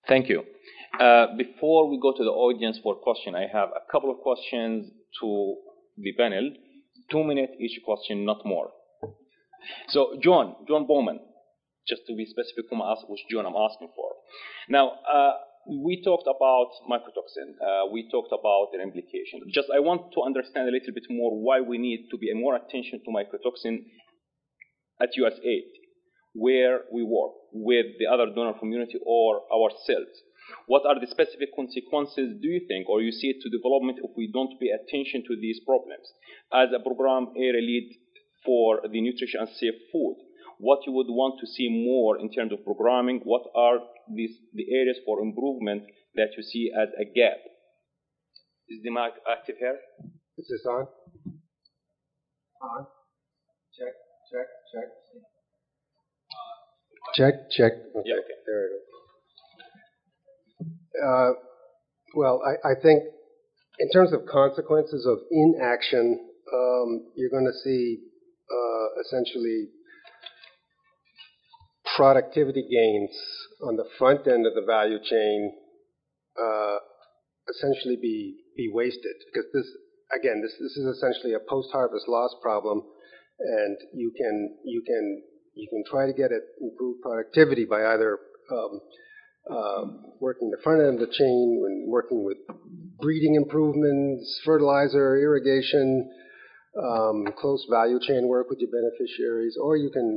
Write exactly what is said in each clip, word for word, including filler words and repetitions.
Thank you. Uh, before we go to the audience for question, I have a couple of questions to the panel. Two minutes each question, not more. So, John, John Bowman, just to be specific, whom I ask, which John I'm asking for. Now, uh, we talked about mycotoxin. Uh, we talked about their implication. Just I want to understand a little bit more why we need to be more attention to mycotoxin at U S A I D, where we work with the other donor community or ourselves. What are the specific consequences, do you think, or you see it to development if we don't pay attention to these problems? As a program area lead for the nutrition and safe food, what you would want to see more in terms of programming? What are these, the areas for improvement that you see as a gap? Is the mic active here? Is this on? On. Check, check, check. Check, check. Okay, yeah, okay. There it is. Uh, well, I, I think in terms of consequences of inaction, um, you're going to see uh, essentially productivity gains on the front end of the value chain uh, essentially be be wasted, because this again this this is essentially a post-harvest loss problem, and you can you can you can try to get it improved productivity by either um, uh, working the front end of the chain and working with breeding improvements, fertilizer, irrigation, um, close value chain work with your beneficiaries, or you can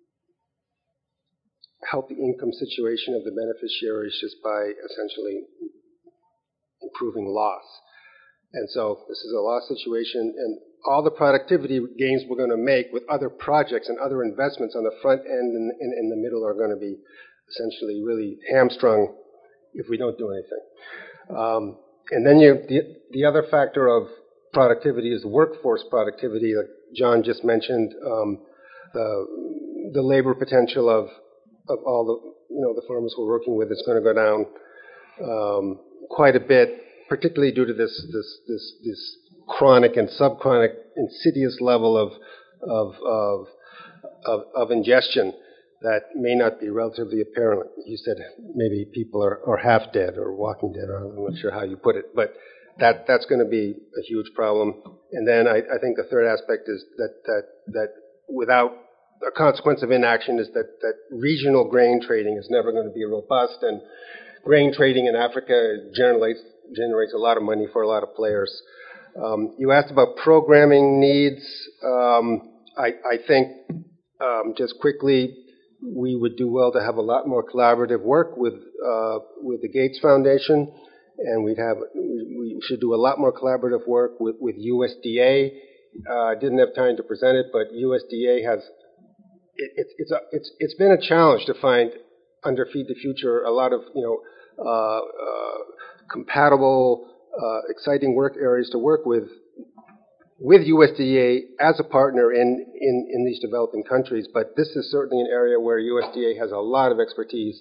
help the income situation of the beneficiaries just by essentially improving loss. And so this is a loss situation, and all the productivity gains we're going to make with other projects and other investments on the front end and in the middle are going to be essentially really hamstrung if we don't do anything. Um, and then you, the, the other factor of productivity is workforce productivity, like John just mentioned. Um, the, the labor potential of of all the, you know, the farmers we're working with is going to go down um, quite a bit, particularly due to this this this this chronic and subchronic insidious level of of of of, of ingestion that may not be relatively apparent. You said maybe people are, are half dead or walking dead, or I'm not sure how you put it, but that that's going to be a huge problem. And then I, I think the third aspect is that that that without a consequence of inaction is that, that regional grain trading is never going to be robust, and grain trading in Africa generates, generates a lot of money for a lot of players. Um, you asked about programming needs. Um, I, I think um, just quickly, we would do well to have a lot more collaborative work with uh, with the Gates Foundation, and we'd have we, we should do a lot more collaborative work with, with U S D A. Uh, I didn't have time to present it, but U S D A has It, it, it's, a, it's, it's been a challenge to find under Feed the Future a lot of, you know, uh, uh, compatible, uh, exciting work areas to work with, with U S D A as a partner in, in, in these developing countries. But this is certainly an area where U S D A has a lot of expertise.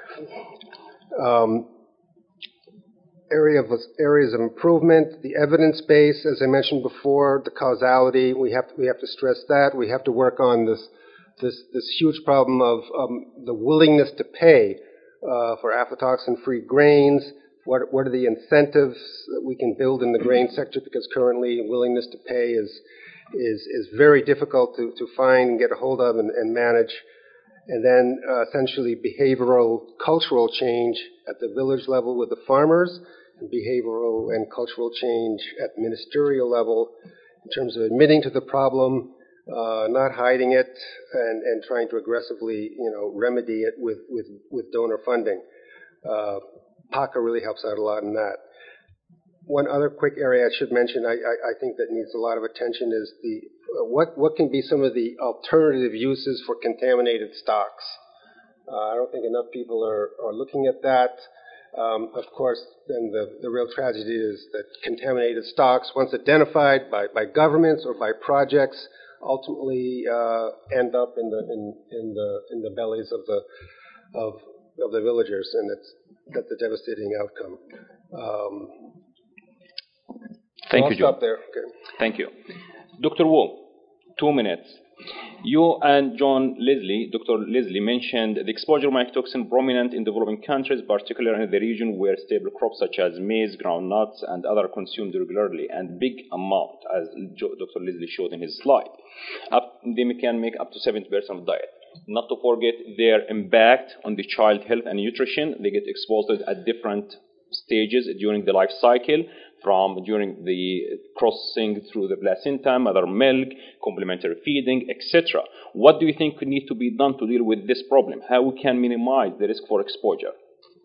Um, area of, areas of improvement, the evidence base, as I mentioned before, the causality, we have to, we have to stress that. We have to work on this This, this huge problem of um, the willingness to pay uh, for aflatoxin-free grains. What, what are the incentives that we can build in the grain sector? Because currently, willingness to pay is is is very difficult to, to find and get a hold of and, and manage. And then uh, essentially behavioral, cultural change at the village level with the farmers, and behavioral and cultural change at ministerial level in terms of admitting to the problem, Uh, not hiding it, and, and trying to aggressively, you know, remedy it with, with, with donor funding. Uh, PACA really helps out a lot in that. One other quick area I should mention, I, I, I think that needs a lot of attention, is the uh, what what can be some of the alternative uses for contaminated stocks. Uh, I don't think enough people are, are looking at that. Um, of course, then the, the real tragedy is that contaminated stocks, once identified by, by governments or by projects, ultimately uh, end up in the in, in the in the bellies of the of of the villagers, and it's that's a devastating outcome. Um, Thank I'll you, John. stop there. Okay. Thank you, Doctor Wu. Two minutes You and John Leslie, Doctor Leslie, mentioned the exposure of mycotoxin prominent in developing countries, particularly in the region where staple crops such as maize, groundnuts, and other are consumed regularly and big amount, as Doctor Leslie showed in his slide. Up, they can make up to seventy percent of diet. Not to forget their impact on the child health and nutrition. They get exposed at different stages during the life cycle, from during the crossing through the placenta, mother milk, complementary feeding, et cetera. What do you think could need to be done to deal with this problem? How we can minimize the risk for exposure?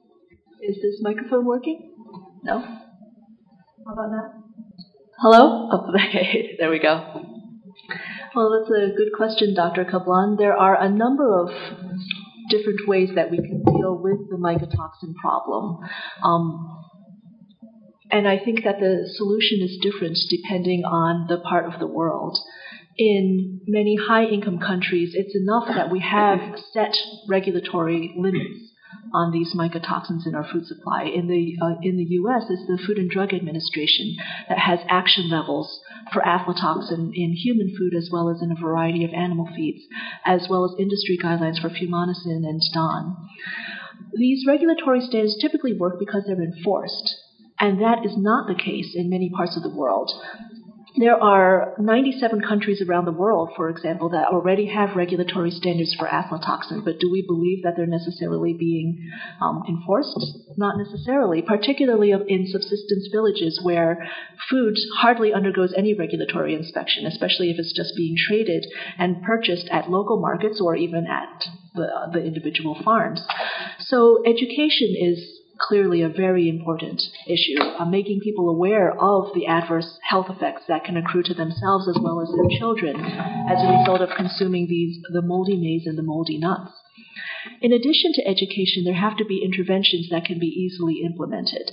Is this microphone working? No? How about now? Hello? Oh, okay, there we go. Well, that's a good question, Doctor Kablan. There are a number of different ways that we can deal with the mycotoxin problem. Um, and I think that the solution is different depending on the part of the world. In many high-income countries, it's enough that we have set regulatory limits on these mycotoxins in our food supply. In the uh, in the U S, it's the Food and Drug Administration that has action levels for aflatoxin in human food as well as in a variety of animal feeds, as well as industry guidelines for fumonisin and D O N. These regulatory standards typically work because they're enforced, and that is not the case in many parts of the world. There are ninety-seven countries around the world, for example, that already have regulatory standards for aflatoxin, but do we believe that they're necessarily being um, enforced? Not necessarily, particularly in subsistence villages where food hardly undergoes any regulatory inspection, especially if it's just being traded and purchased at local markets or even at the, the individual farms. So education is clearly a very important issue, uh, making people aware of the adverse health effects that can accrue to themselves as well as their children as a result of consuming these the moldy maize and the moldy nuts. In addition to education, there have to be interventions that can be easily implemented.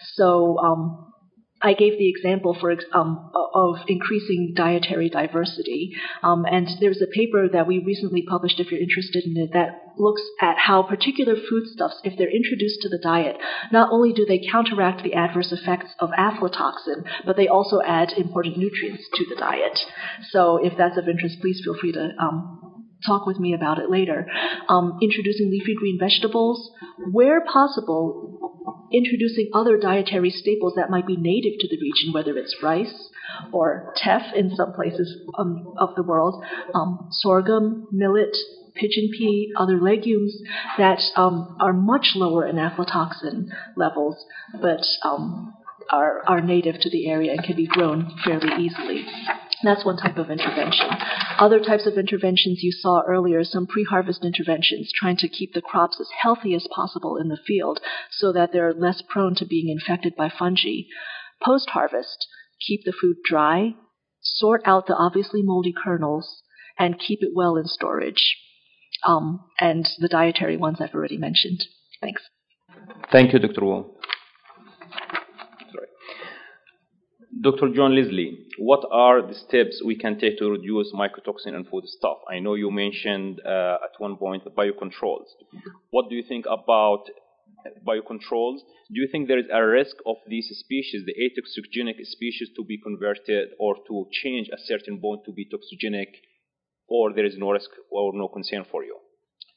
So um, I gave the example for um, of increasing dietary diversity, um, and there's a paper that we recently published, if you're interested in it, that looks at how particular foodstuffs, if they're introduced to the diet, not only do they counteract the adverse effects of aflatoxin, but they also add important nutrients to the diet. So if that's of interest, please feel free to um, talk with me about it later. Um, introducing leafy green vegetables, where possible, introducing other dietary staples that might be native to the region, whether it's rice or teff in some places um, of the world, um, sorghum, millet, pigeon pea, other legumes that um, are much lower in aflatoxin levels, but um, are, are native to the area and can be grown fairly easily. That's one type of intervention. Other types of interventions you saw earlier, some pre-harvest interventions, trying to keep the crops as healthy as possible in the field so that they're less prone to being infected by fungi. Post-harvest, keep the food dry, sort out the obviously moldy kernels, and keep it well in storage. Um, and the dietary ones I've already mentioned. Thanks. Thank you, Doctor Wong. Doctor John Leslie, what are the steps we can take to reduce mycotoxin in foodstuff? I know you mentioned uh, at one point the biocontrols. What do you think about biocontrols? Do you think there is a risk of these species, the atoxigenic species, to be converted or to change a certain bone to be toxigenic, or there is no risk or no concern for you?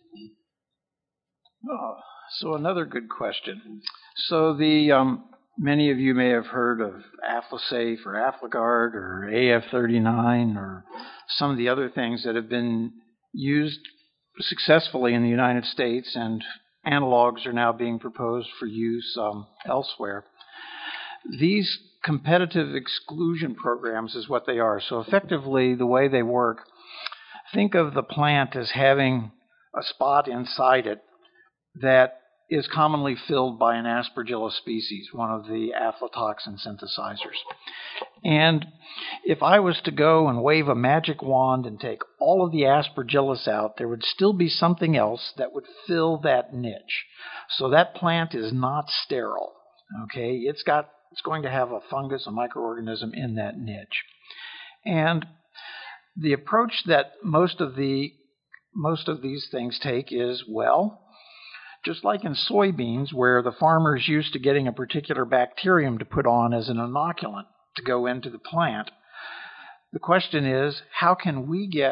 Oh, so another good question. So the um, many of you may have heard of Aflasafe or Aflagard or A F thirty-nine or some of the other things that have been used successfully in the United States, and analogs are now being proposed for use um, elsewhere. These competitive exclusion programs is what they are. So effectively, the way they work, think of the plant as having a spot inside it that is commonly filled by an Aspergillus species, one of the aflatoxin synthesizers. And if I was to go and wave a magic wand and take all of the Aspergillus out, there would still be something else that would fill that niche. So that plant is not sterile. Okay, it's got it's going to have a fungus, a microorganism in that niche. And the approach that most of the most of these things take is, well, just like in soybeans, where the farmers used to getting a particular bacterium to put on as an inoculant to go into the plant, the question is, how can we get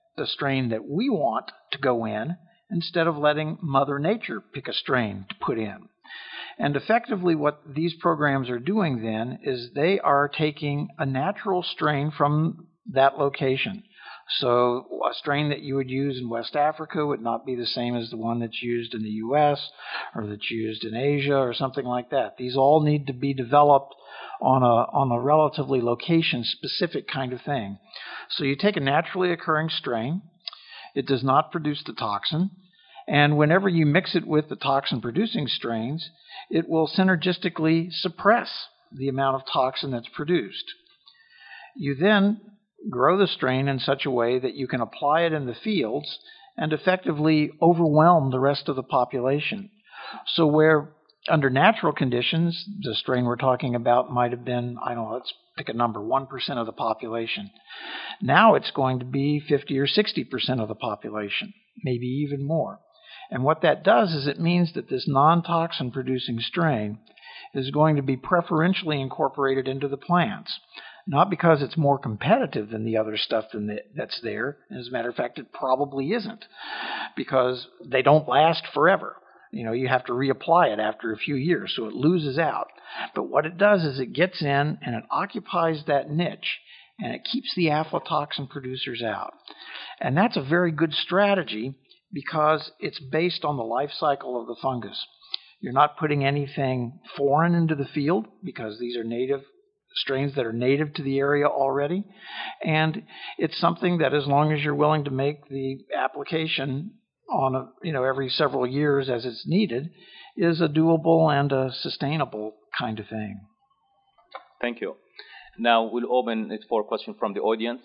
the strain that we want to go in instead of letting Mother Nature pick a strain to put in. And effectively what these programs are doing then is they are taking a natural strain from that location. So a strain that you would use in West Africa would not be the same as the one that's used in the U S or that's used in Asia or something like that. These all need to be developed on a on a relatively location-specific kind of thing. So you take a naturally occurring strain. It does not produce the toxin. And whenever you mix it with the toxin-producing strains, it will synergistically suppress the amount of toxin that's produced. You then grow the strain in such a way that you can apply it in the fields and effectively overwhelm the rest of the population. So where under natural conditions, the strain we're talking about might have been, I don't know, let's pick a number, one percent of the population. Now it's going to be fifty or sixty percent of the population, maybe even more. And what that does is it means that this non-toxin producing strain is going to be preferentially incorporated into the plants. Not because it's more competitive than the other stuff that's there. As a matter of fact, it probably isn't, because they don't last forever. You know, you have to reapply it after a few years, so it loses out. But what it does is it gets in and it occupies that niche, and it keeps the aflatoxin producers out. And that's a very good strategy because it's based on the life cycle of the fungus. You're not putting anything foreign into the field because these are native strains that are native to the area already. And it's something that, as long as you're willing to make the application on a, you know, every several years as it's needed, is a doable and a sustainable kind of thing. Thank you. Now we'll open it for a question from the audience.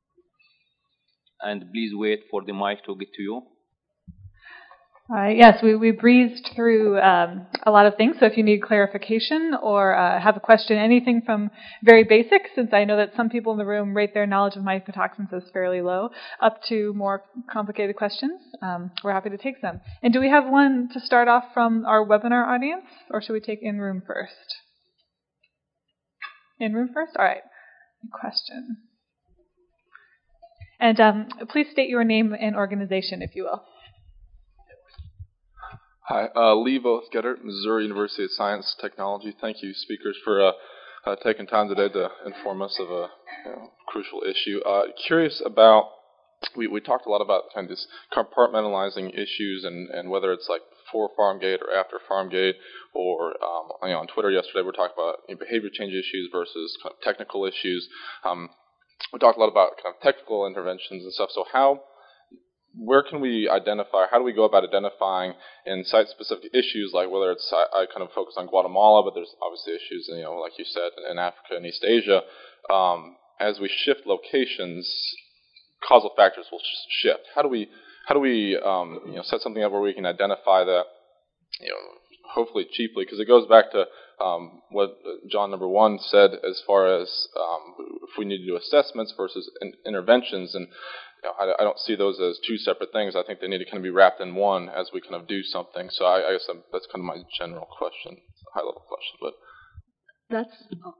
And please wait for the mic to get to you. All right. Yes, we, we breezed through um, a lot of things. So if you need clarification or uh, have a question, anything from very basic, since I know that some people in the room rate their knowledge of mycotoxins as fairly low, up to more complicated questions, um, we're happy to take them. And do we have one to start off from our webinar audience, or should we take in-room first? In-room first? All right. Question. And um, please state your name and organization, if you will. Hi, uh, Lee Voth-Geddert, Missouri University of Science and Technology. Thank you, speakers, for uh, uh, taking time today to inform us of a you know, crucial issue. Uh, curious about, we, we talked a lot about kind of this compartmentalizing issues and, and whether it's like before farm gate or after farm gate, or um, you know, on Twitter yesterday we were talking about you know, behavior change issues versus kind of technical issues. Um, we talked a lot about kind of technical interventions and stuff. So how Where can we identify, how do we go about identifying in site-specific issues, like whether it's, I, I kind of focus on Guatemala, but there's obviously issues, you know, like you said, in, in Africa and East Asia. Um, as we shift locations, causal factors will sh- shift. How do we, how do we, um, you know, set something up where we can identify that, you know, hopefully cheaply, because it goes back to um, what John number one said as far as um, if we need to do assessments versus in- interventions, and you know, I, I don't see those as two separate things. I think they need to kind of be wrapped in one as we kind of do something. So I, I guess I'm, that's kind of my general question, high level question. But that's oh.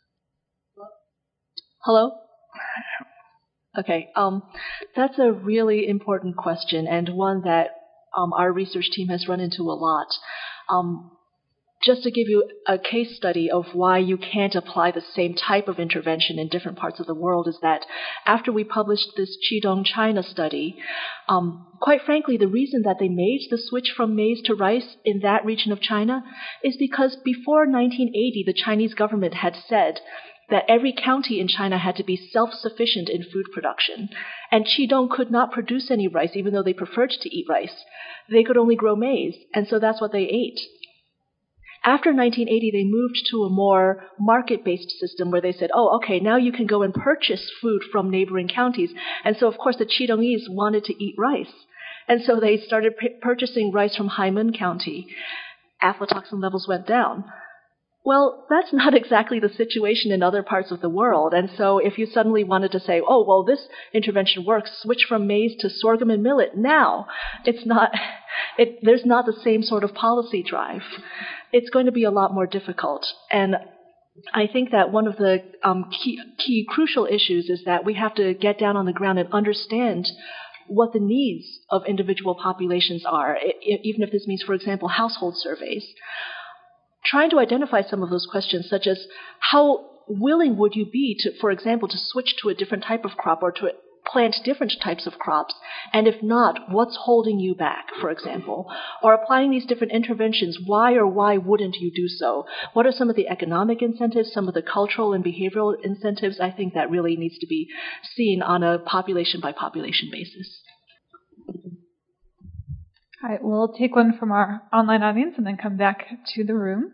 Hello. Okay, um, that's a really important question, and one that um, our research team has run into a lot. Um, just to give you a case study of why you can't apply the same type of intervention in different parts of the world is that after we published this Qidong China study, um, quite frankly, the reason that they made the switch from maize to rice in that region of China is because before nineteen eighty, the Chinese government had said that every county in China had to be self-sufficient in food production. And Qidong could not produce any rice, even though they preferred to eat rice. They could only grow maize, and so that's what they ate. After nineteen eighty, they moved to a more market-based system where they said, oh, okay, now you can go and purchase food from neighboring counties. And so, of course, the Qidongese wanted to eat rice. And so they started p- purchasing rice from Haimen County. Aflatoxin levels went down. Well, that's not exactly the situation in other parts of the world. And so if you suddenly wanted to say, oh, well, this intervention works, switch from maize to sorghum and millet now, it's not, it, there's not the same sort of policy drive. It's going to be a lot more difficult. And I think that one of the um, key, key crucial issues is that we have to get down on the ground and understand what the needs of individual populations are, even if this means, for example, household surveys. Trying to identify some of those questions, such as how willing would you be to, for example, to switch to a different type of crop or to plant different types of crops, and if not, what's holding you back, for example? Or applying these different interventions, why or why wouldn't you do so? What are some of the economic incentives, some of the cultural and behavioral incentives? I think that really needs to be seen on a population-by-population basis. All right, we'll take one from our online audience and then come back to the room.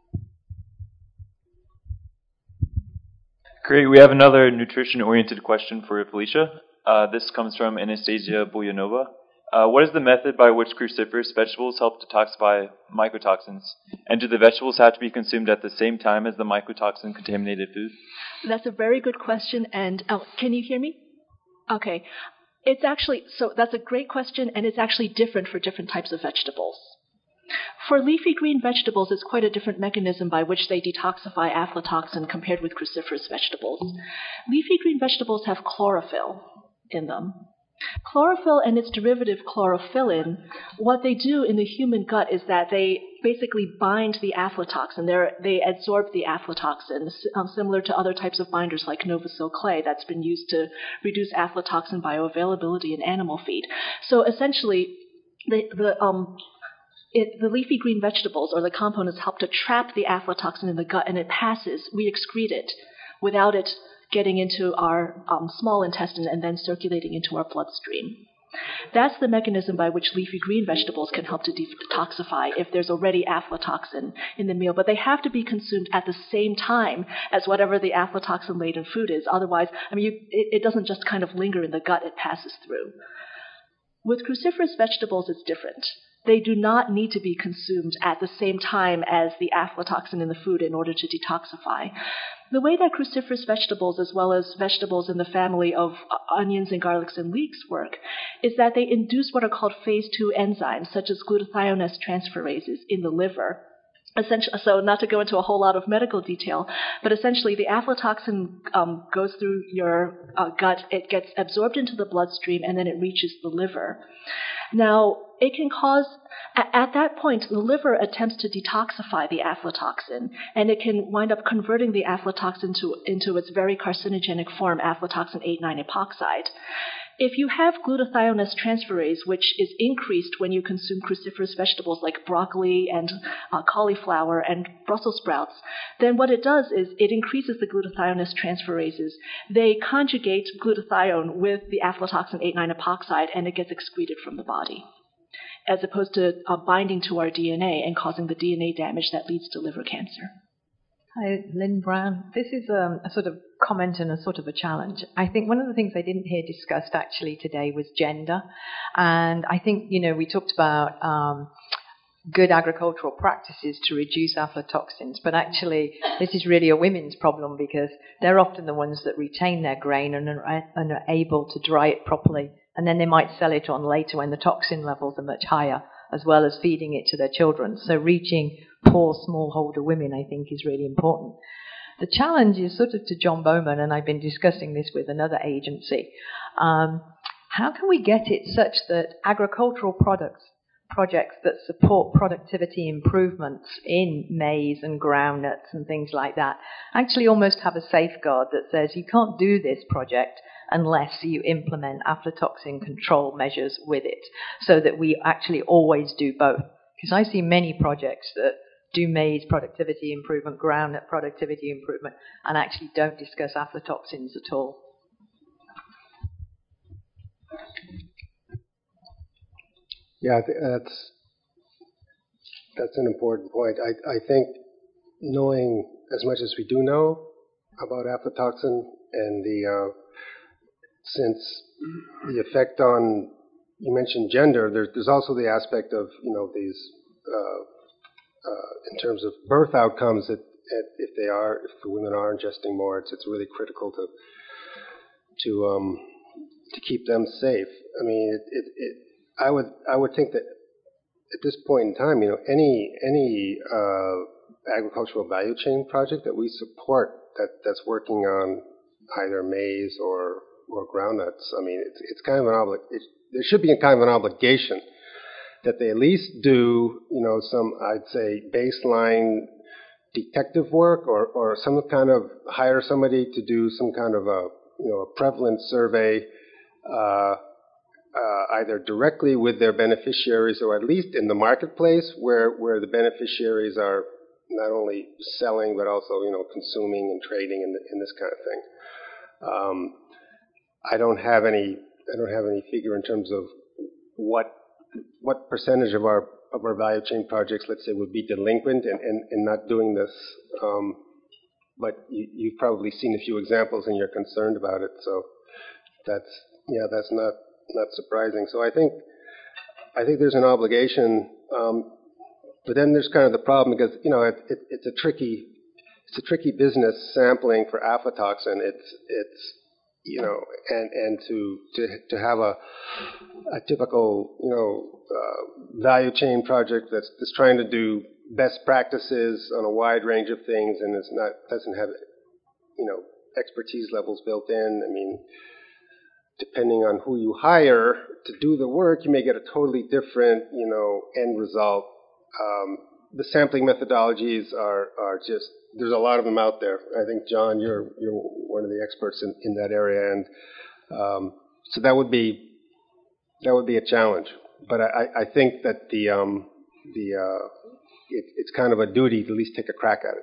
Great. We have another nutrition-oriented question for Felicia. Uh, this comes from Anastasia Boyanova. Uh, what is the method by which cruciferous vegetables help detoxify mycotoxins? And do the vegetables have to be consumed at the same time as the mycotoxin-contaminated food? That's a very good question. And oh, can you hear me? Okay. It's actually, so that's a great question, and it's actually different for different types of vegetables. For leafy green vegetables, it's quite a different mechanism by which they detoxify aflatoxin compared with cruciferous vegetables. Leafy green vegetables have chlorophyll in them. Chlorophyll and its derivative chlorophyllin, what they do in the human gut is that they basically bind the aflatoxin. They're, they absorb the aflatoxin, um, similar to other types of binders like Novosil clay that's been used to reduce aflatoxin bioavailability in animal feed. So essentially, the, the um, It, the leafy green vegetables or the components help to trap the aflatoxin in the gut, and it passes, we excrete it without it getting into our um, small intestine and then circulating into our bloodstream. That's the mechanism by which leafy green vegetables can help to detoxify if there's already aflatoxin in the meal, but they have to be consumed at the same time as whatever the aflatoxin-laden food is. Otherwise, I mean, you, it, it doesn't just kind of linger in the gut, it passes through. With cruciferous vegetables, it's different. They do not need to be consumed at the same time as the aflatoxin in the food in order to detoxify. The way that cruciferous vegetables, as well as vegetables in the family of onions and garlics and leeks work, is that they induce what are called phase two enzymes, such as glutathionase transferases in the liver. Essentially, so not to go into a whole lot of medical detail, but essentially the aflatoxin um, goes through your uh, gut, it gets absorbed into the bloodstream, and then it reaches the liver. Now, it can cause, at that point, the liver attempts to detoxify the aflatoxin, and it can wind up converting the aflatoxin to, into its very carcinogenic form, aflatoxin eight nine epoxide. If you have glutathione transferase, which is increased when you consume cruciferous vegetables like broccoli and uh, cauliflower and Brussels sprouts, then what it does is it increases the glutathione transferases. They conjugate glutathione with the aflatoxin eight nine epoxide, and it gets excreted from the body, as opposed to uh, binding to our D N A and causing the D N A damage that leads to liver cancer. Hi, Lynn Brown. This is um, a sort of comment and a sort of a challenge. I think one of the things I didn't hear discussed actually today was gender. And I think, you know, we talked about um, good agricultural practices to reduce aflatoxins, but actually this is really a women's problem because they're often the ones that retain their grain and are, and are able to dry it properly. And then they might sell it on later when the toxin levels are much higher, as well as feeding it to their children. So reaching poor smallholder women, I think, is really important. The challenge is sort of to John Bowman, and I've been discussing this with another agency. Um, how can we get it such that agricultural products, projects that support productivity improvements in maize and groundnuts and things like that, actually almost have a safeguard that says you can't do this project unless you implement aflatoxin control measures with it, so that we actually always do both. Because I see many projects that do maize productivity improvement, groundnut productivity improvement, and actually don't discuss aflatoxins at all. Yeah, that's that's an important point. I, I think knowing as much as we do know about aflatoxin and the uh, since the effect on, you mentioned gender, there, there's also the aspect of, you know, these, uh, uh, in terms of birth outcomes, that if they are, if the women are ingesting more, it's, it's really critical to, to, um, to keep them safe. I mean, it, it, it, I would, I would think that at this point in time, you know, any, any, uh, agricultural value chain project that we support that, that's working on either maize or or groundnuts. I mean, it's it's kind of an obli- it, there should be a kind of an obligation that they at least do, you know, some, I'd say, baseline detective work, or or some kind of hire somebody to do some kind of a, you know, a prevalence survey, uh, uh, either directly with their beneficiaries or at least in the marketplace where where the beneficiaries are not only selling but also, you know, consuming and trading in, the, in this kind of thing. Um, I don't have any. I don't have any figure in terms of what what percentage of our of our value chain projects, let's say, would be delinquent and, and, and not doing this. Um, but you, you've probably seen a few examples and you're concerned about it. So that's yeah, that's not not surprising. So I think I think there's an obligation. Um, but then there's kind of the problem because, you know, it, it, it's a tricky it's a tricky business sampling for aflatoxin. It's it's you know, and, and to, to to have a a typical, you know, uh, value chain project that's, that's trying to do best practices on a wide range of things and it's not doesn't have, you know, expertise levels built in. I mean, depending on who you hire to do the work, you may get a totally different, you know, end result. Um, the sampling methodologies are are just, there's a lot of them out there. I think, John, you're you're one of the experts in, in that area, and um, so that would be that would be a challenge. But I, I think that the um, the uh, it, it's kind of a duty to at least take a crack at it.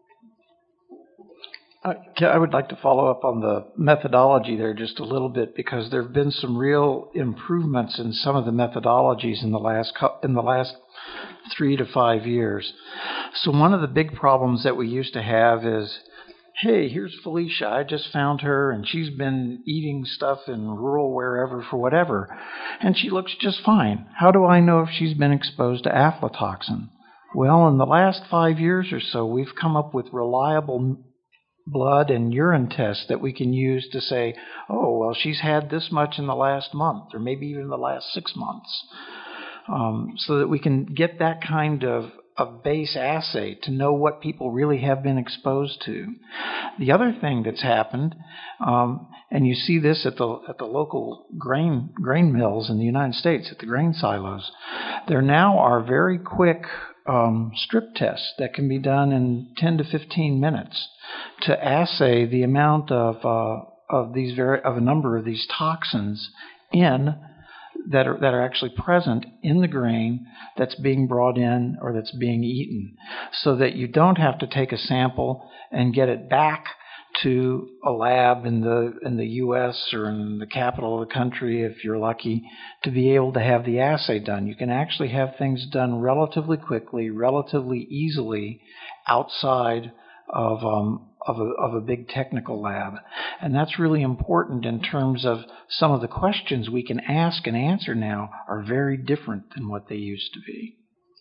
Uh, I would like to follow up on the methodology there just a little bit because there have been some real improvements in some of the methodologies in the last in the last three to five years. So one of the big problems that we used to have is, hey, here's Felicia. I just found her, and she's been eating stuff in rural wherever for whatever, and she looks just fine. How do I know if she's been exposed to aflatoxin? Well, in the last five years or so, we've come up with reliable blood and urine tests that we can use to say, oh, well, she's had this much in the last month, or maybe even the last six months, um, so that we can get that kind of a base assay to know what people really have been exposed to. The other thing that's happened, um, and you see this at the at the local grain grain mills in the United States, at the grain silos, there now are very quick um, strip tests that can be done in ten to fifteen minutes to assay the amount of uh, of these very of a number of these toxins in that are that are actually present in the grain that's being brought in or that's being eaten, so that you don't have to take a sample and get it back to a lab in the in the U S or in the capital of the country, if you're lucky, to be able to have the assay done. You can actually have things done relatively quickly, relatively easily outside of um, of a, of a big technical lab. And that's really important in terms of some of the questions we can ask and answer now are very different than what they used to be.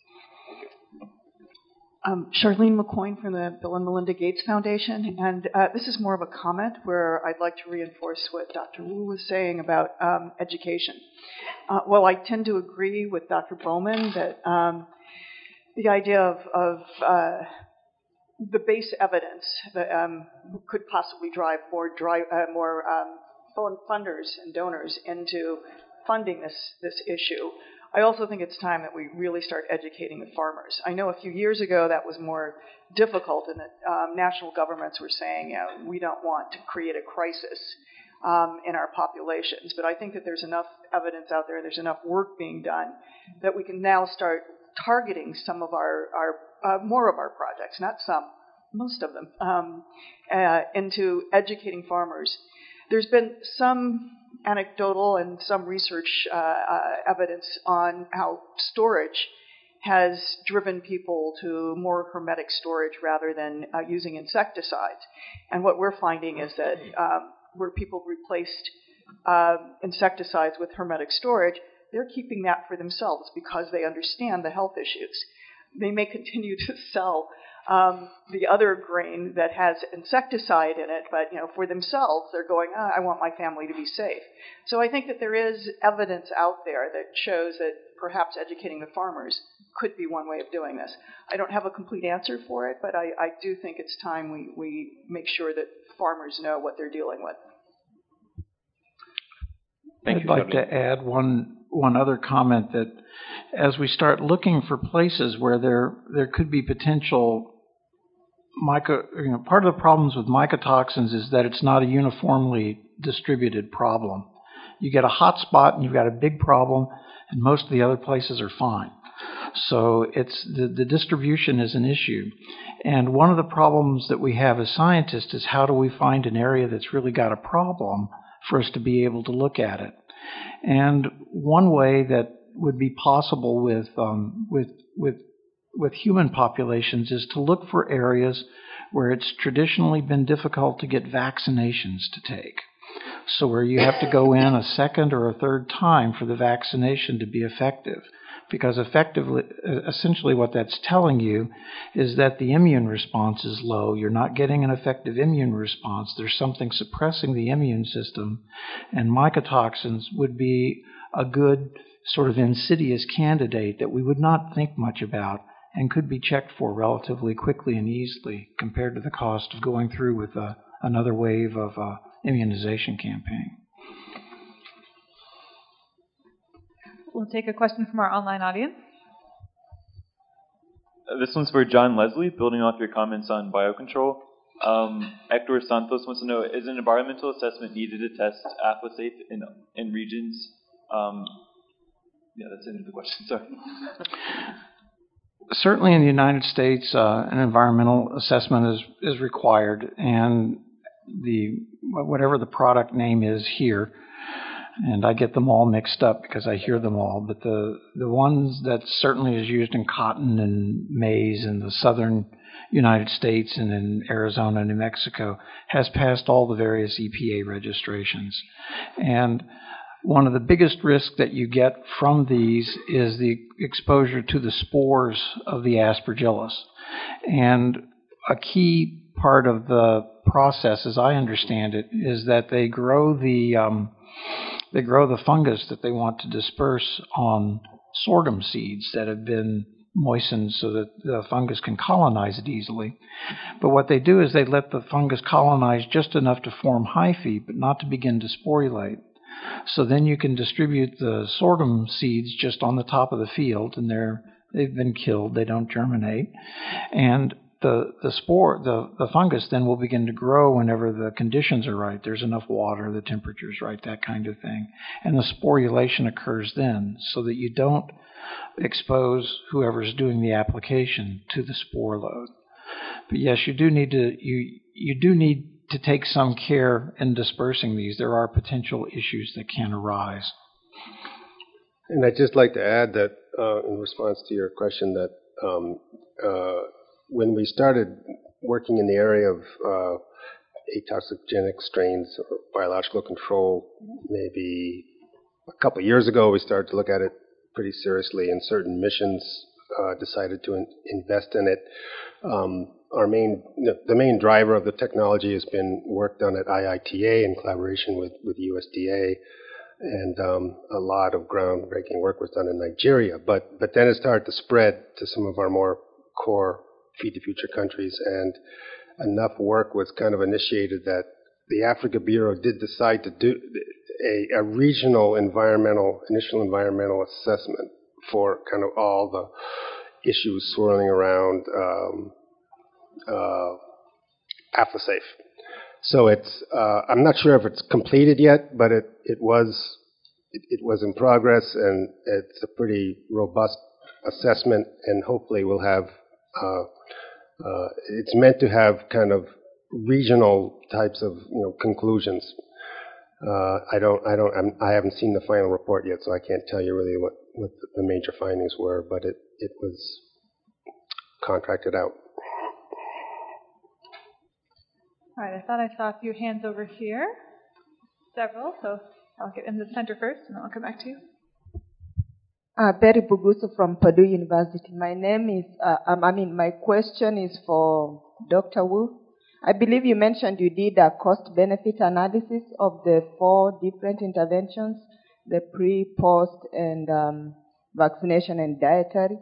Um, Charlene McCoyne from the Bill and Melinda Gates Foundation, and uh, this is more of a comment where I'd like to reinforce what Doctor Wu was saying about um, education. Uh, well, I tend to agree with Doctor Bowman that um, the idea of, of uh, the base evidence that um, could possibly drive more, drive, uh, more um, funders and donors into funding this, this issue. I also think it's time that we really start educating the farmers. I know a few years ago that was more difficult, and that um, national governments were saying, you know, we don't want to create a crisis um, in our populations. But I think that there's enough evidence out there, there's enough work being done, that we can now start targeting some of our, our uh, more of our projects, not some, most of them, um, uh, into educating farmers. There's been some anecdotal and some research uh, uh, evidence on how storage has driven people to more hermetic storage rather than uh, using insecticides. And what we're finding is that um, where people replaced uh, insecticides with hermetic storage, they're keeping that for themselves because they understand the health issues. They may continue to sell Um, the other grain that has insecticide in it, but you know, for themselves, they're going, oh, I want my family to be safe. So I think that there is evidence out there that shows that perhaps educating the farmers could be one way of doing this. I don't have a complete answer for it, but I, I do think it's time we, we make sure that farmers know what they're dealing with. Thank I'd you, like to add one one other comment that as we start looking for places where there there could be potential myco, you know, part of the problems with mycotoxins is that it's not a uniformly distributed problem. You get a hot spot and you've got a big problem, and most of the other places are fine. So it's the, the distribution is an issue. And one of the problems that we have as scientists is how do we find an area that's really got a problem for us to be able to look at it. And one way that would be possible with um, with with with human populations is to look for areas where it's traditionally been difficult to get vaccinations to take. So where you have to go in a second or a third time for the vaccination to be effective. Because effectively, essentially what that's telling you is that the immune response is low. You're not getting an effective immune response. There's something suppressing the immune system. And mycotoxins would be a good sort of insidious candidate that we would not think much about and could be checked for relatively quickly and easily compared to the cost of going through with a, another wave of uh, immunization campaign. We'll take a question from our online audience. Uh, this one's for John Leslie, building off your comments on biocontrol. Um, Hector Santos wants to know, is an environmental assessment needed to test Aflasafe in, in regions? Um, yeah, that's the end of the question, sorry. Certainly in the United States, uh, an environmental assessment is, is required, and the whatever the product name is here, and I get them all mixed up because I hear them all, but the, the ones that certainly is used in cotton and maize in the southern United States and in Arizona and New Mexico has passed all the various E P A registrations. And one of the biggest risks that you get from these is the exposure to the spores of the Aspergillus. And a key part of the process, as I understand it, is that they grow the um, they grow the fungus that they want to disperse on sorghum seeds that have been moistened so that the fungus can colonize it easily. But what they do is they let the fungus colonize just enough to form hyphae, but not to begin to sporulate. So then you can distribute the sorghum seeds just on the top of the field, and they're they've been killed. They don't germinate, and the the spore the the fungus then will begin to grow whenever the conditions are right. There's enough water, the temperature's right, that kind of thing, and the sporulation occurs then, so that you don't expose whoever's doing the application to the spore load. But yes, you do need to you you do need to take some care in dispersing these. There are potential issues that can arise. And I'd just like to add that uh, in response to your question that um, uh, when we started working in the area of uh, atoxigenic strains or biological control, maybe a couple of years ago, we started to look at it pretty seriously, and certain missions uh, decided to in- invest in it. Um, Our main, the main driver of the technology has been work done at I I T A in collaboration with, with U S D A, and um, a lot of groundbreaking work was done in Nigeria. But but then it started to spread to some of our more core Feed the Future countries, and enough work was kind of initiated that the Africa Bureau did decide to do a, a regional environmental, initial environmental assessment for kind of all the issues swirling around um, Uh, Aflasafe. So it's uh, I'm not sure if it's completed yet, but it it was it, it was in progress, and it's a pretty robust assessment, and hopefully we'll have uh, uh, it's meant to have kind of regional types of you know conclusions. Uh, I don't I don't I'm, I haven't seen the final report yet, so I can't tell you really what what the major findings were, but it it was contracted out. All right, I thought I saw a few hands over here. Several, so I'll get in the center first, and then I'll come back to you. Uh, Betty Bugusu from Purdue University. My name is, uh, um, I mean, my question is for Doctor Wu. I believe you mentioned you did a cost-benefit analysis of the four different interventions, the pre, post, and um, vaccination and dietary.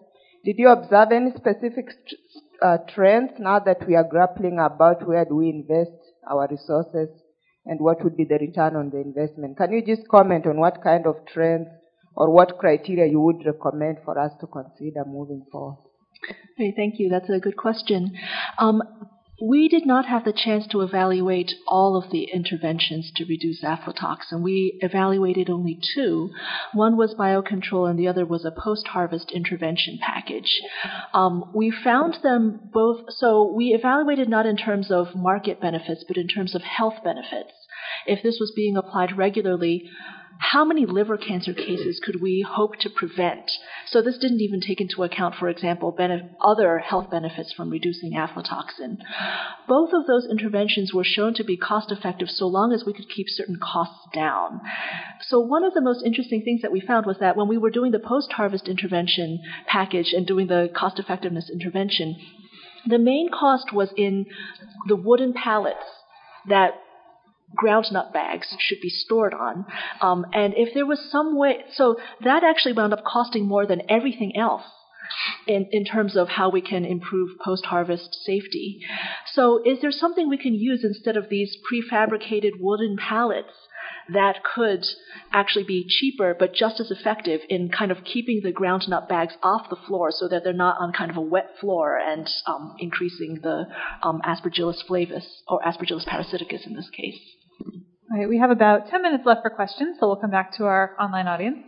Did you observe any specific uh, trends now that we are grappling about where do we invest our resources and what would be the return on the investment? Can you just comment on what kind of trends or what criteria you would recommend for us to consider moving forward? Okay, thank you. That's a good question. Um, we did not have the chance to evaluate all of the interventions to reduce aflatoxin. We evaluated only two. One was biocontrol and the other was a post-harvest intervention package. Um, we found them both, so we evaluated not in terms of market benefits, but in terms of health benefits. If this was being applied regularly, how many liver cancer cases could we hope to prevent? So this didn't even take into account, for example, benef- other health benefits from reducing aflatoxin. Both of those interventions were shown to be cost-effective so long as we could keep certain costs down. So one of the most interesting things that we found was that when we were doing the post-harvest intervention package and doing the cost-effectiveness intervention, the main cost was in the wooden pallets that groundnut bags should be stored on. Um, and if there was some way, so that actually wound up costing more than everything else in, in terms of how we can improve post-harvest safety. So is there something we can use instead of these prefabricated wooden pallets that could actually be cheaper but just as effective in kind of keeping the groundnut bags off the floor so that they're not on kind of a wet floor and um, increasing the um, Aspergillus flavus, or Aspergillus parasiticus in this case? All right, we have about ten minutes left for questions, so we'll come back to our online audience.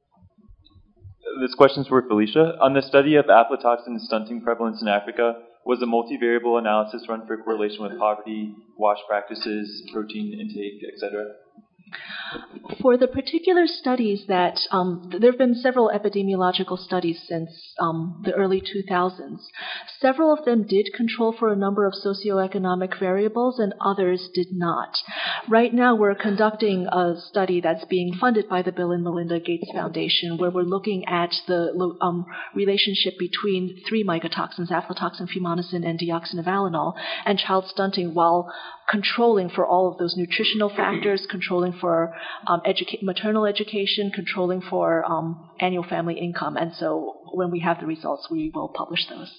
This question's for Felicia. On the study of aflatoxin stunting prevalence in Africa, was a multivariable analysis run for correlation with poverty, wash practices, protein intake, et cetera? For the particular studies that, um, there have been several epidemiological studies since um, the early two thousands. Several of them did control for a number of socioeconomic variables and others did not. Right now we're conducting a study that's being funded by the Bill and Melinda Gates Foundation where we're looking at the um, relationship between three mycotoxins, aflatoxin, fumonisin, and deoxynivalenol, and child stunting while controlling for all of those nutritional factors, controlling for um, educa- maternal education, controlling for um, annual family income. And so when we have the results, we will publish those.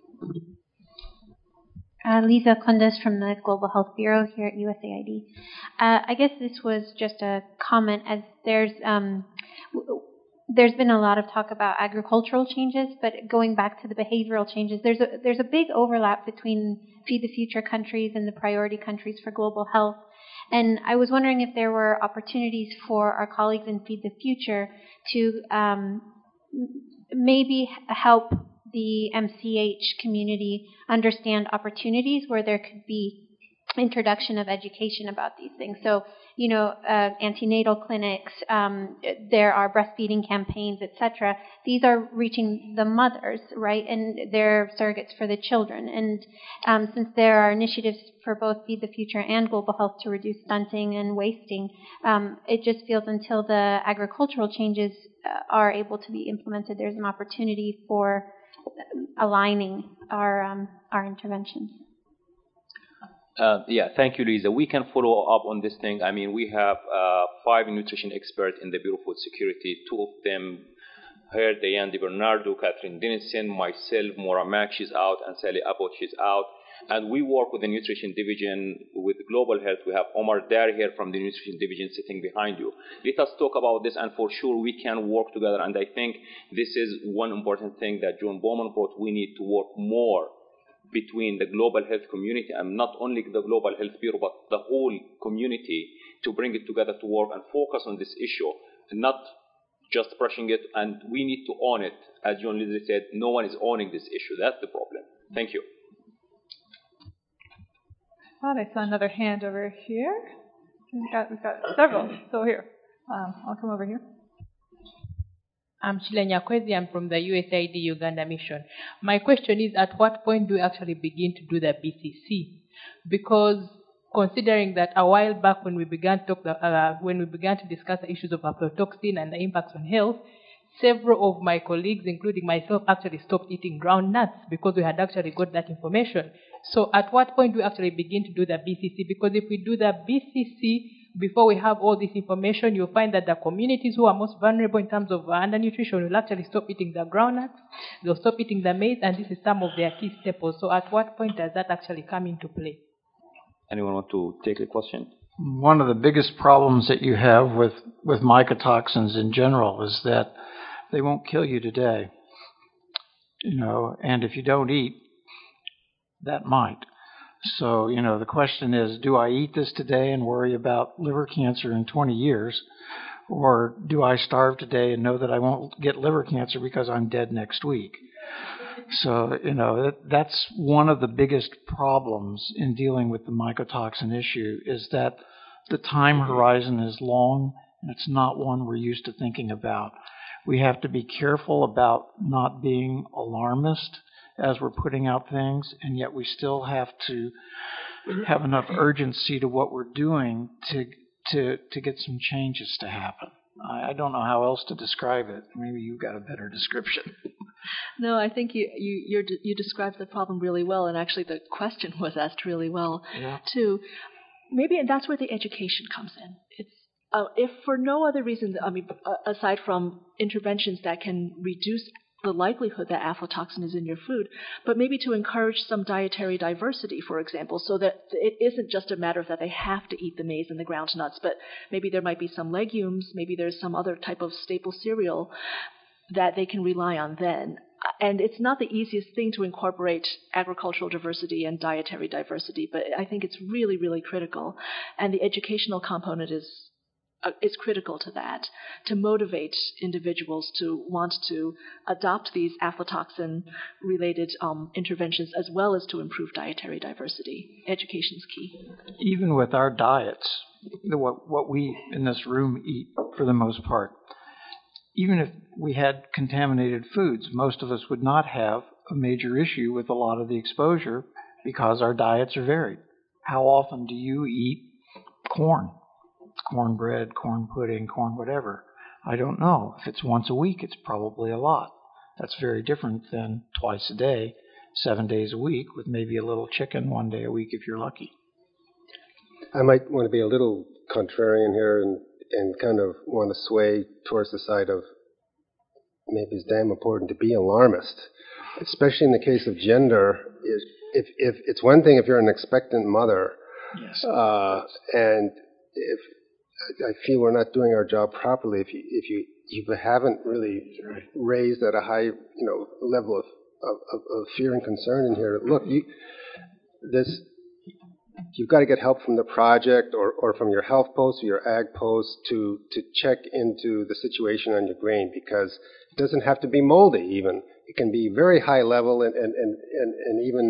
Uh, Lisa Kundas from the Global Health Bureau here at U S A I D. Uh, I guess this was just a comment, as there's um, w- there's been a lot of talk about agricultural changes, but going back to the behavioral changes, there's a there's a big overlap between Feed the Future countries and the priority countries for global health. And I was wondering if there were opportunities for our colleagues in Feed the Future to um, maybe help the M C H community understand opportunities where there could be introduction of education about these things. So, you know, uh, antenatal clinics, um, there are breastfeeding campaigns, et cetera. These are reaching the mothers, right? And they're surrogates for the children. And um, since there are initiatives for both Feed the Future and Global Health to reduce stunting and wasting, um, it just feels until the agricultural changes uh, are able to be implemented, there's an opportunity for aligning our um, our interventions. Uh, yeah, thank you, Lisa. We can follow up on this thing. I mean, we have uh, five nutrition experts in the Bureau of Food Security. Two of them here, Diane DiBernardo, Catherine Dennison, myself, Maura Mack, she's out, and Sally Abbott, she's out. And we work with the Nutrition Division, with Global Health. We have Omar Dar here from the Nutrition Division sitting behind you. Let us talk about this, and for sure we can work together. And I think this is one important thing that John Bowman brought. We need to work more between the global health community and not only the Global Health Bureau, but the whole community to bring it together to work and focus on this issue, and not just brushing it. And we need to own it. As John Leslie said, no one is owning this issue. That's the problem. Thank you. I thought I saw another hand over here. We've got, we've got several. So here, um, I'll come over here. I'm Sheila Nyakwezi. I'm from the U S A I D Uganda Mission. My question is, at what point do we actually begin to do the B C C? Because considering that a while back when we began to talk, uh, when we began to discuss the issues of aflatoxin and the impacts on health, several of my colleagues, including myself, actually stopped eating ground nuts because we had actually got that information. So at what point do we actually begin to do the B C C? Because if we do the B C C, before we have all this information, you'll find that the communities who are most vulnerable in terms of undernutrition will actually stop eating the groundnuts, they'll stop eating the maize, and this is some of their key staples. So at what point does that actually come into play? Anyone want to take the question? One of the biggest problems that you have with, with mycotoxins in general is that they won't kill you today. You know, and if you don't eat, that might. So, you know, the question is, do I eat this today and worry about liver cancer in twenty years? Or do I starve today and know that I won't get liver cancer because I'm dead next week? So, you know, that, that's one of the biggest problems in dealing with the mycotoxin issue, is that the time horizon is long and it's not one we're used to thinking about. We have to be careful about not being alarmist as we're putting out things, and yet we still have to have enough urgency to what we're doing to to to get some changes to happen. I, I don't know how else to describe it. Maybe you've got a better description. No, I think you you you're, you described the problem really well, and actually the question was asked really well Yeah. too. Maybe and that's where the education comes in. It's uh, if for no other reason, I mean, uh, aside from interventions that can reduce the likelihood that aflatoxin is in your food, but maybe to encourage some dietary diversity, for example, so that it isn't just a matter of that they have to eat the maize and the ground nuts, but maybe there might be some legumes, maybe there's some other type of staple cereal that they can rely on then. And it's not the easiest thing to incorporate agricultural diversity and dietary diversity, but I think it's really, really critical. And the educational component is Uh, is critical to that, to motivate individuals to want to adopt these aflatoxin-related um, interventions, as well as to improve dietary diversity. Education is key. Even with our diets, what, what we in this room eat for the most part, even if we had contaminated foods, most of us would not have a major issue with a lot of the exposure because our diets are varied. How often do you eat corn? Cornbread, corn pudding, corn whatever. I don't know. If it's once a week, it's probably a lot. That's very different than twice a day, seven days a week, with maybe a little chicken one day a week if you're lucky. I might want to be a little contrarian here and, and kind of want to sway towards the side of maybe it's damn important to be alarmist, especially in the case of gender. If, if it's one thing if you're an expectant mother, yes. uh, and if I feel we're not doing our job properly if you if you you haven't really raised at a high you know level of, of, of fear and concern in here. Look, you this you've got to get help from the project or, or from your health post or your ag post to to check into the situation on your grain, because it doesn't have to be moldy. Even it can be very high level and and and, and, and even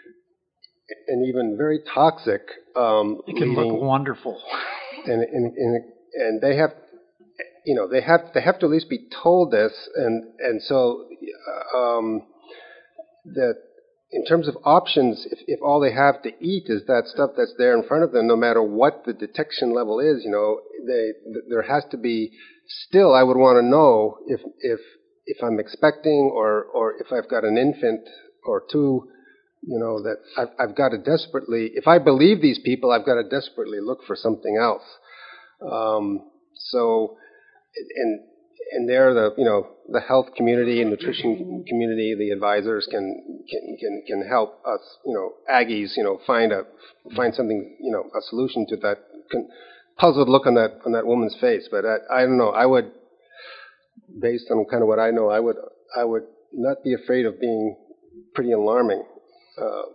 and even very toxic. Um, it can leading, look wonderful. And, and and and they have, you know, they have they have to at least be told this, and and so um, that in terms of options, if, if all they have to eat is that stuff that's there in front of them, no matter what the detection level is, you know, they there has to be still. I would want to know if if if I'm expecting or or if I've got an infant or two. You know, that I've, I've got to desperately, if I believe these people, I've got to desperately look for something else. Um, so, and and there, the you know, the health community and nutrition community, the advisors can can can can help us, you know, Aggies, you know, find a find something, you know, a solution to that con- puzzled look on that on that woman's face. But I, I don't know. I would, based on kind of what I know, I would I would not be afraid of being pretty alarming. Uh,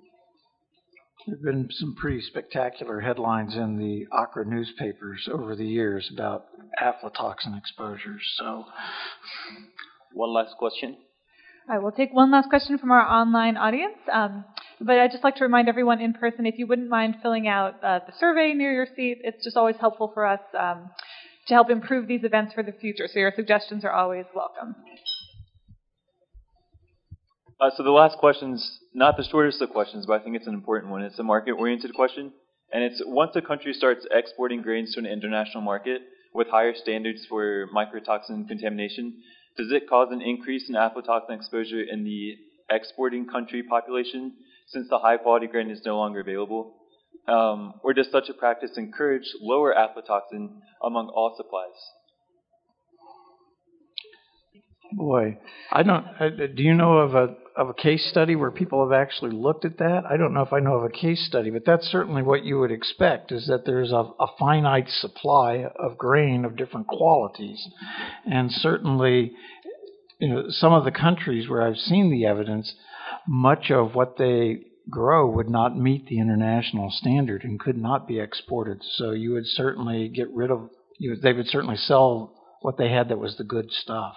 there have been some pretty spectacular headlines in the Accra newspapers over the years about aflatoxin exposures. So, one last question. All right, we'll take one last question from our online audience. Um, but I'd just like to remind everyone in person, if you wouldn't mind filling out uh, the survey near your seat, it's just always helpful for us um, to help improve these events for the future. So your suggestions are always welcome. Uh, so the last question's not the shortest of questions, but I think it's an important one. It's a market-oriented question, and it's once a country starts exporting grains to an international market with higher standards for mycotoxin contamination, does it cause an increase in aflatoxin exposure in the exporting country population since the high-quality grain is no longer available? Um, or does such a practice encourage lower aflatoxin among all supplies? Boy, I don't. I, do you know of a of a case study where people have actually looked at that? I don't know if I know of a case study, but that's certainly what you would expect: is that there's a, a finite supply of grain of different qualities, and certainly, you know, some of the countries where I've seen the evidence, much of what they grow would not meet the international standard and could not be exported. So you would certainly get rid of. You, they would certainly sell what they had that was the good stuff.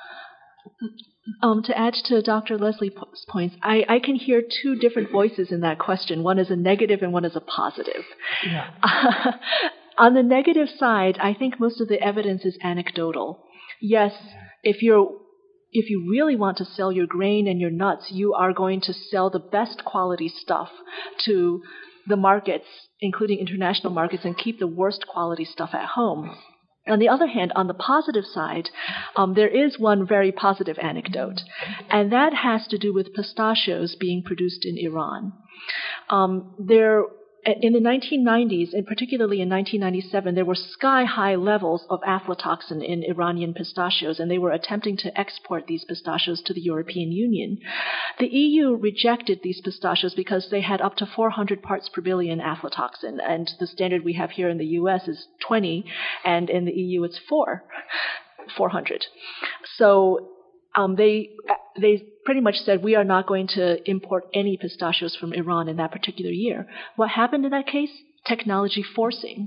Um, to add to Doctor Leslie's points, I, I can hear two different voices in that question. One is a negative and one is a positive. Yeah. Uh, on the negative side, I think most of the evidence is anecdotal. Yes, if you're if you really want to sell your grain and your nuts, you are going to sell the best quality stuff to the markets, including international markets, and keep the worst quality stuff at home. On the other hand, on the positive side, um, there is one very positive anecdote, and that has to do with pistachios being produced in Iran. Um, there, in the nineteen nineties, and particularly in nineteen ninety-seven, there were sky-high levels of aflatoxin in Iranian pistachios, and they were attempting to export these pistachios to the European Union. The E U rejected these pistachios because they had up to four hundred parts per billion aflatoxin, and the standard we have here in the U S is twenty, and in the E U it's four, four hundred. So um, they they pretty much said, we are not going to import any pistachios from Iran in that particular year. What happened in that case? Technology forcing.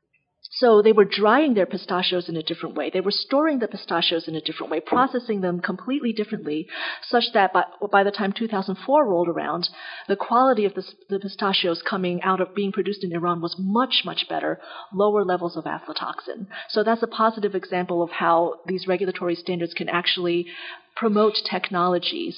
So they were drying their pistachios in a different way. They were storing the pistachios in a different way, processing them completely differently, such that by, by the time two thousand four rolled around, the quality of the, the pistachios coming out of being produced in Iran was much, much better, lower levels of aflatoxin. So that's a positive example of how these regulatory standards can actually promote technologies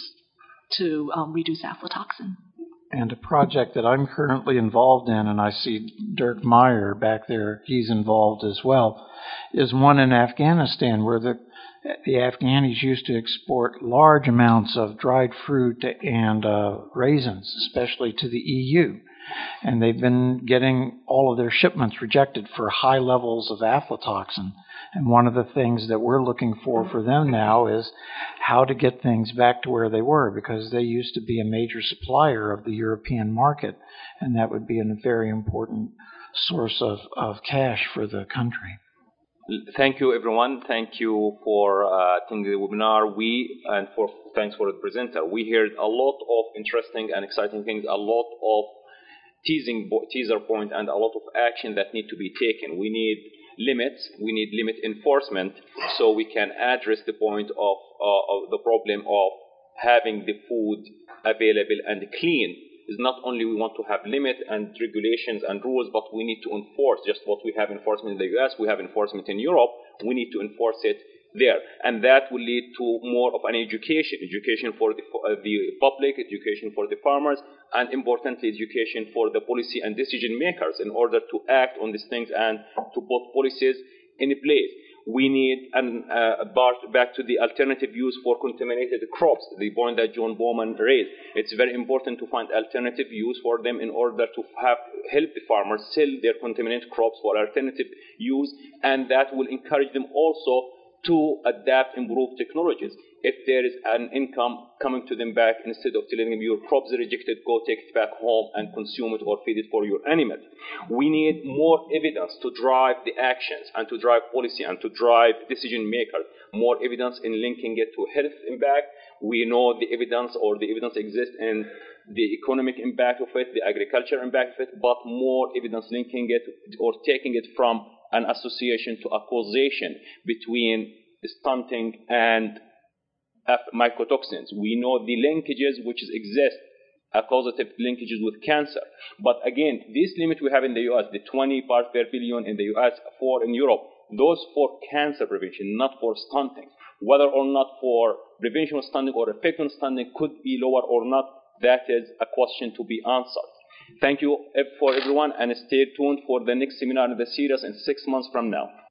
to um, reduce aflatoxin. And a project that I'm currently involved in, and I see Dirk Meyer back there, he's involved as well, is one in Afghanistan where the the Afghanis used to export large amounts of dried fruit and uh, raisins, especially to the E U. And they've been getting all of their shipments rejected for high levels of aflatoxin. And one of the things that we're looking for for them now is how to get things back to where they were, because they used to be a major supplier of the European market, and that would be a very important source of, of cash for the country. Thank you, everyone. Thank you for uh, attending the webinar. We and for thanks for the presenter. We heard a lot of interesting and exciting things, a lot of teasing teaser point, and a lot of action that need to be taken. We need limits. We need limit enforcement so we can address the point of, uh, of the problem of having the food available and clean. It's not only we want to have limit and regulations and rules, but we need to enforce just what we have enforcement in the U S, we have enforcement in Europe, we need to enforce it there. And that will lead to more of an education, education for the, uh, the public, education for the farmers, and importantly, education for the policy and decision makers in order to act on these things and to put policies in place. We need, and uh, back to the alternative use for contaminated crops, the point that John Bowman raised. It's very important to find alternative use for them in order to have, help the farmers sell their contaminated crops for alternative use, and that will encourage them also to adapt, improve technologies. If there is an income coming to them back, instead of telling them your crops are rejected, go take it back home and consume it or feed it for your animals. We need more evidence to drive the actions and to drive policy and to drive decision makers. More evidence in linking it to health impact. We know the evidence or the evidence exists in the economic impact of it, the agricultural impact of it, but more evidence linking it or taking it from an association to a causation between stunting and mycotoxins. We know the linkages which exist, a causative linkages with cancer. But again, this limit we have in the U S, the twenty parts per billion in the U S, four in Europe, those for cancer prevention, not for stunting. Whether or not for prevention of stunting or effect on stunting could be lower or not, that is a question to be answered. Thank you for everyone, and stay tuned for the next seminar in the series in six months from now.